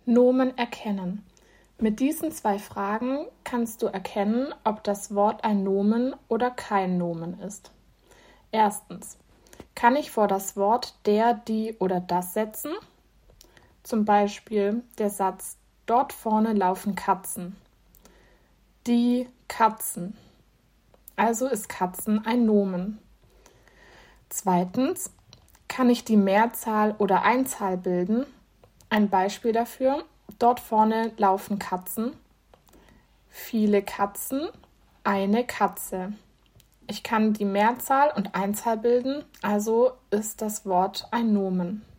Nomen erkennen. Mit diesen 2 Fragen kannst du erkennen, ob das Wort ein Nomen oder kein Nomen ist. Erstens, kann ich vor das Wort der, die oder das setzen? Zum Beispiel der Satz: Dort vorne laufen Katzen. Die Katzen. Also ist Katzen ein Nomen. Zweitens, kann ich die Mehrzahl oder Einzahl bilden? Ein Beispiel dafür: Dort vorne laufen Katzen. Viele Katzen, eine Katze. Ich kann die Mehrzahl und Einzahl bilden, also ist das Wort ein Nomen.